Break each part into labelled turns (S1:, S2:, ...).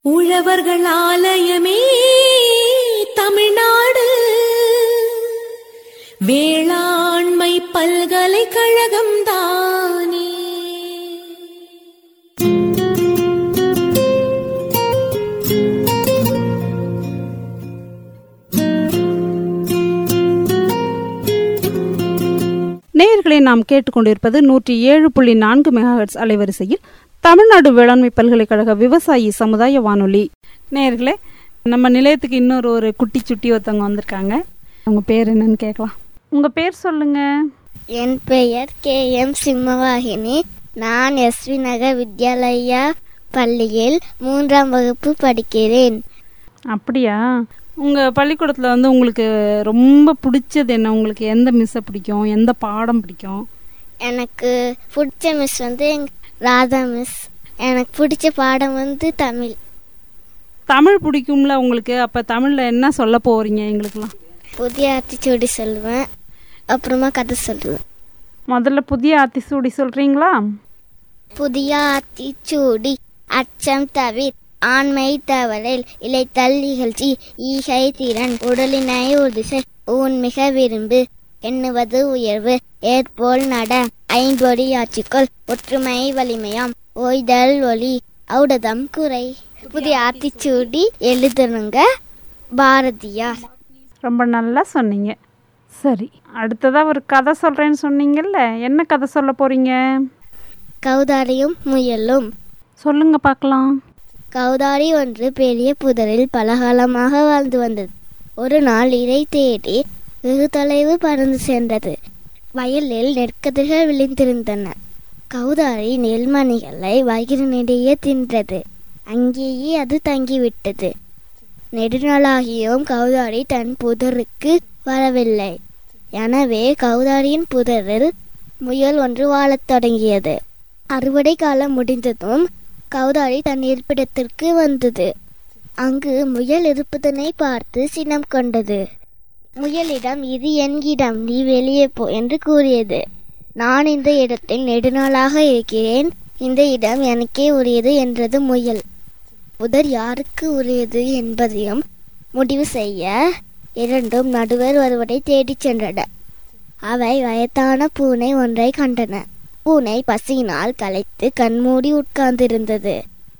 S1: உழவர்கள் ஆலயமே தமிழ்நாடு, வேளாண்மை பல்கலைக்கழகம் தானே.
S2: நேயர்களை நாம் கேட்டுக்கொண்டிருப்பது 107.4 மெகாஹெர்ட்ஸ் அலைவரிசையில் தமிழ்நாடு வேளாண்மை பல்கலைக்கழக விவசாயி சமுதாய வானொலி. நேயர்களே, நம்ம நிலையத்துக்கு இன்னொரு குட்டி சுட்டி ஒருத்தவங்க வந்திருக்காங்க. அவங்க பேர் என்னன்னு கேட்கலாம். உங்க பேர் சொல்லுங்க.
S3: என் பெயர் KM சிம்மவாகினி. நான் SV நகர் வித்யாலயா பள்ளியில் 3ஆம் வகுப்பு படிக்கிறேன்.
S2: அப்படியா? உங்கள் பள்ளிக்கூடத்தில் உங்களுக்கு ரொம்ப பிடிச்சது என்ன? உங்களுக்கு எந்த மிஸ்ஸை பிடிக்கும், எந்த பாடம் பிடிக்கும்?
S3: எனக்கு பிடிச்ச மிஸ் ராதா மிஸ். எனக்கு பிடிச்ச பாடம் தமிழ்.
S2: தமிழ் பிடிக்கும்ல உங்களுக்கு? அப்போ தமிழில் என்ன சொல்ல போகிறீங்க எங்களுக்குலாம்?
S3: புதிய ஆத்திச்சூடி சொல்லுவேன், அப்புறமா கதை சொல்லுவேன்.
S2: முதல்ல புதிய ஆத்திச்சூடி சொல்கிறீங்களா?
S3: புதிய ஆத்திச்சூடி அச்சம் தவிர், ஆண்மை தவறில் இலைத்தல் இகழ்ச்சி, ஈகை திறன் உடலினை உறுதிசை, ஊன் மிக விரும்பு எண்ணுவது உயர்வு, ஏற்போல் நட ஐம்பொடி ஆட்சிக்குள், ஒற்றுமை வலிமையாம் ஓய்தல் ஒளி ஔடதம் குறை. புதிய ஆத்திச்சூடி எழுதுனுங்க பாரதியார்.
S2: ரொம்ப நல்லா சொன்னீங்க. சரி, அடுத்ததாக ஒரு கதை சொல்கிறேன்னு சொன்னீங்கல்ல, என்ன கதை சொல்ல போகிறீங்க?
S3: கௌதாரியும் முயலும்.
S2: சொல்லுங்க பார்க்கலாம்.
S3: கௌதாரி ஒன்று பெரிய புதரில் பலகாலமாக வாழ்ந்து வந்தது. ஒரு நாள் இறை தேடி வெகு தொலைவு பறந்து சென்றது. வயலில் நெற்கதிர்கள் விளைந்திருந்தன. கௌதாரி நெல்மணிகளை வயிறினிடையே தின்றது. அங்கேயே அது தங்கிவிட்டது. நெடுநாளாகியும் கௌதாரி தன் புதருக்கு வரவில்லை. எனவே கௌதாரியின் புதரில் முயல் ஒன்று வாழத் தொடங்கியது. அறுவடை காலம் முடிந்ததும் கௌதாரி தன் இருப்பிடத்திற்கு வந்தது. அங்கு முயல் இருப்பதனை பார்த்து சினம் கொண்டது. முயலிடம், இது என் இடம், நீ வெளியே போ என்று கூறியது. நான் இந்த இடத்தில் நெடுநாளாக இருக்கிறேன், இந்த இடம் எனக்கே உரியது என்றது முயல். புதர் யாருக்கு உரியது என்பதையும் முடிவு செய்ய இரண்டும் நடுவர் ஒருவரை தேடிச் சென்றன. அவை வயதான பூனை ஒன்றை கண்டன. பூனை பசியினால் களைத்து கண்மூடி உட்கார்ந்திருந்தது.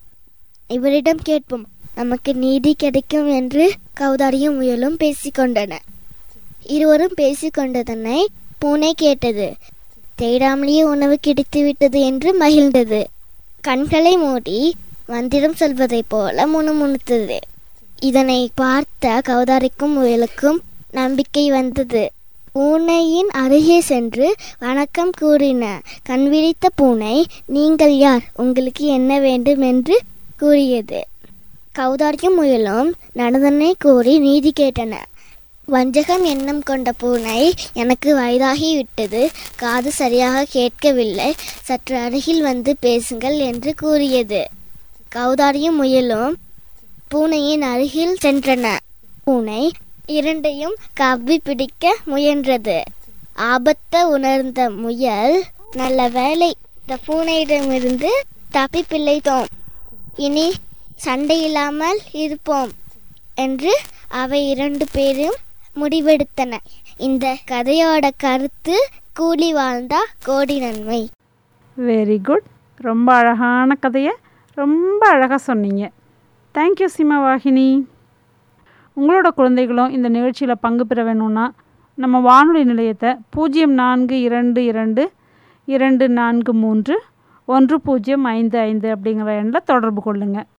S3: இவரிடம் கேட்போம், நமக்கு நீதி கிடைக்கும் என்று கௌதாரியும் முயலும் பேசிக்கொண்டன. இருவரும் பேசிக்கொண்டதனை பூனை கேட்டது. தேடாமலேயே உணவு கிடைத்து விட்டது என்று மகிழ்ந்தது. கண்களை மூடி மந்திரம் சொல்வதை போல முணுமுணுத்தது. இதனை பார்த்த கௌதாரிக்கும் முயலுக்கும் நம்பிக்கை வந்தது. பூனையின் அருகே சென்று வணக்கம் கூறின. கண்விழித்த பூனை, நீங்கள் யார், உங்களுக்கு என்ன வேண்டும் என்று கூறியது. கௌதாரியும் முயலும் நடந்தனை கூறி நீதி கேட்டன. வஞ்சகம் எண்ணம் கொண்ட பூனை, எனக்கு வயதாகிவிட்டது, காது சரியாக கேட்கவில்லை, சற்று அருகில் வந்து பேசுங்கள் என்று கூறியது. கௌதாரியும் முயலும் பூனையின் அருகில் சென்றன. பூனை இரண்டையும் கவ்வி பிடிக்க முயன்றது. ஆபத்தை உணர்ந்த முயல், நல்ல வேளை, இந்த பூனையிடமிருந்து தப்பி பிழைத்தோம், இனி சண்டையில்லாமல் இருப்போம் என்று அவை இரண்டு பேரும் முடிவெடுத்தன. இந்த கதையோட கருத்து, கூலி வாழ்ந்தா கோடி நன்மை.
S2: Very good. ரொம்ப அழகான கதையை ரொம்ப அழகாக சொன்னீங்க. தேங்க்யூ சிம்மவாகினி. உங்களோட குழந்தைகளும் இந்த நிகழ்ச்சியில் பங்கு பெற வேணும்னா நம்ம வானொலி நிலையத்தை 042224310555 அப்படிங்கிற எண்ணில் தொடர்பு கொள்ளுங்கள்.